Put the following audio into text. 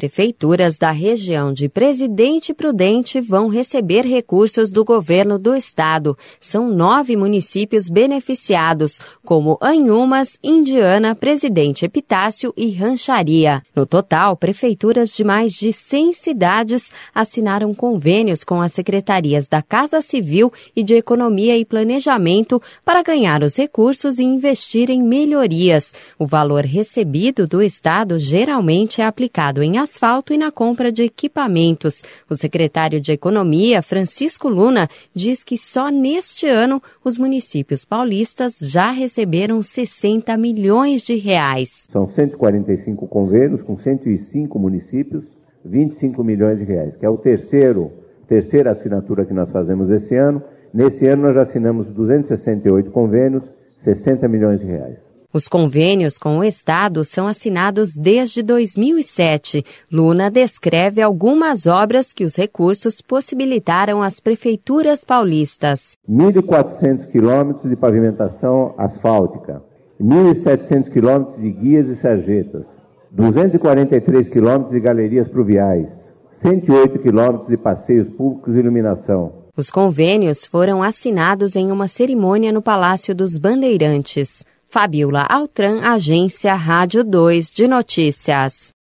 prefeituras da região de Presidente Prudente vão receber recursos do governo do estado. São 9 municípios beneficiados, como Anhumas, Indiana, Presidente Epitácio e Rancharia. No total, prefeituras de mais de 100 cidades assinaram convênios com as secretarias da Casa Civil e de Economia e Planejamento para ganhar os recursos e investir em melhorias. O valor recebido do estado geralmente é aplicado em asfalto e na compra de equipamentos. O secretário de Economia, Francisco Luna, diz que só neste ano os municípios paulistas já receberam 60 milhões de reais. São 145 convênios com 105 municípios, 25 milhões de reais, que é a terceira assinatura que nós fazemos esse ano. Nesse ano nós já assinamos 268 convênios, 60 milhões de reais. Os convênios com o estado são assinados desde 2007. Luna descreve algumas obras que os recursos possibilitaram às prefeituras paulistas. 1.400 quilômetros de pavimentação asfáltica, 1.700 quilômetros de guias e sarjetas, 243 quilômetros de galerias pluviais, 108 quilômetros de passeios públicos e iluminação. Os convênios foram assinados em uma cerimônia no Palácio dos Bandeirantes. Fabiola Altran, Agência Rádio 2 de Notícias.